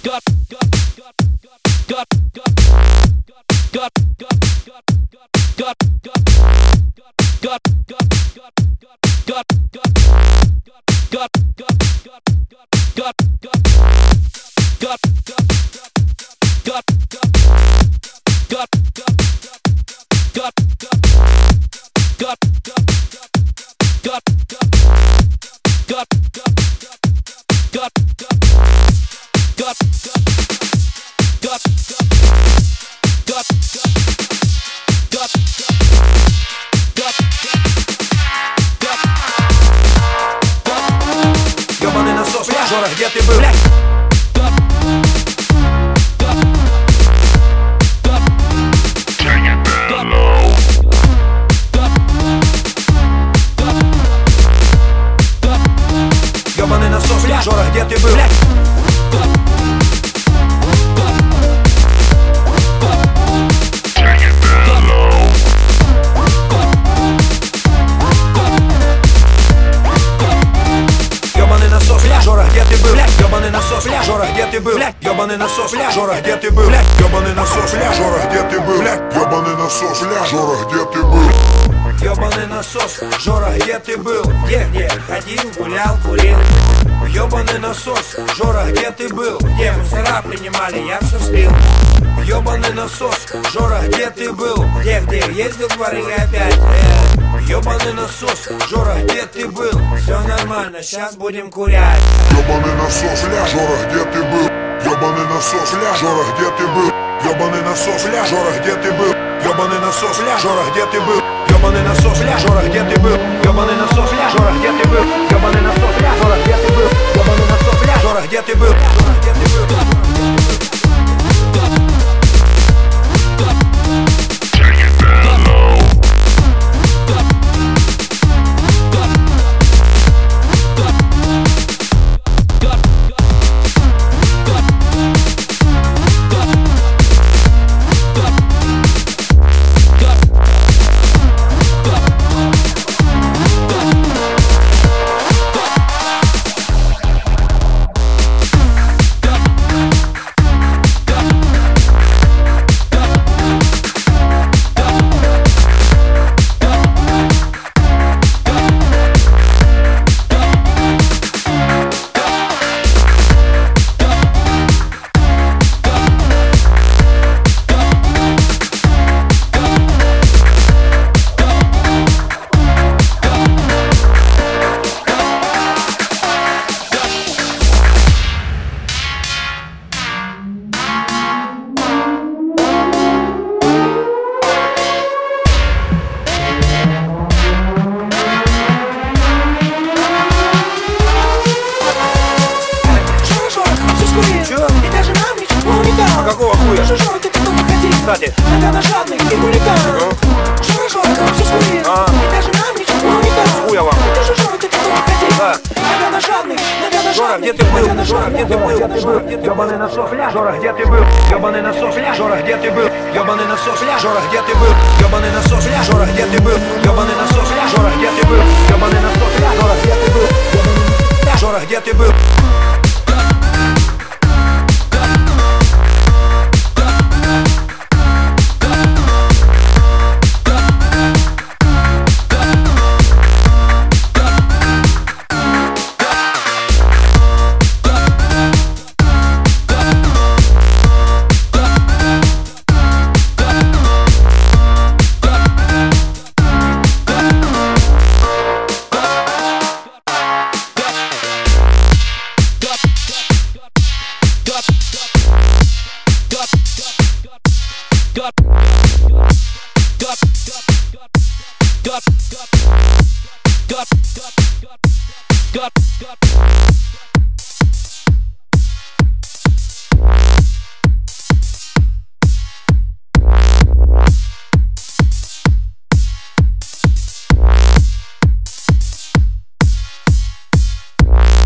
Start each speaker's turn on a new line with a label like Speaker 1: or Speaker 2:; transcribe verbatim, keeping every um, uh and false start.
Speaker 1: Ёбаный насос, Жора, где ты был? Ёбаный насос, Жора, где ты был? Ёбаный насос, Жора, где ты был? Ёбаный насос, Жора, где ты был? Ёбаный насос, Жора, где ты был? Ёбаный насос, Жора, где ты был?
Speaker 2: Ёбаный насос, Жора, где ты был?
Speaker 1: Ёбаный насос, Жора, где ты был? Где, где? Ходил, гулял, курил. Ёбаный насос, Жора, где ты был? Где мусора принимали, я все слил. Ёбаный насос, Жора, где ты был? Где, где? Ездил в барыга опять. э. Ёбаный насос, Жора, где ты был? Все нормально, сейчас будем курять.
Speaker 2: Ёбаный насос, Жора, где ты был? Ёбаный насос, Жора, где ты был? Ёбаный насос, Жора, где ты был? Ёбаный насос, Жора, где ты был? Ёбаный насос, Жора, где ты был? Ёбаный насос, Жора, где ты был? Ёбаный насос, Жора, где ты был? Ёбаный насос, Жора, где ты был? Жора, где ты был? А какого хуя?
Speaker 3: Жора, ты потом выходи.
Speaker 1: Кстати.
Speaker 3: Нога жадный и хулиган. Жора, Жора, все скурил.
Speaker 1: А.
Speaker 3: И даже нам ничего не даст.
Speaker 1: Хуя вам.
Speaker 3: Ты же, Жора, ты потом выходи.
Speaker 1: Да.
Speaker 3: Нога жадный, нога
Speaker 1: Жора, где ты был? Жора, где ты был? Жора, где ты был? Ёбаный насос, Жора, где ты был? Ёбаный насос, Жора, где ты был? Ёбаный насос, Жора, где ты был? Ёбаный насос, Жора, где ты был? Ёбаный насос, Жора, где ты был? Ёбаный насос, Жора, где ты был? Жора, где ты был?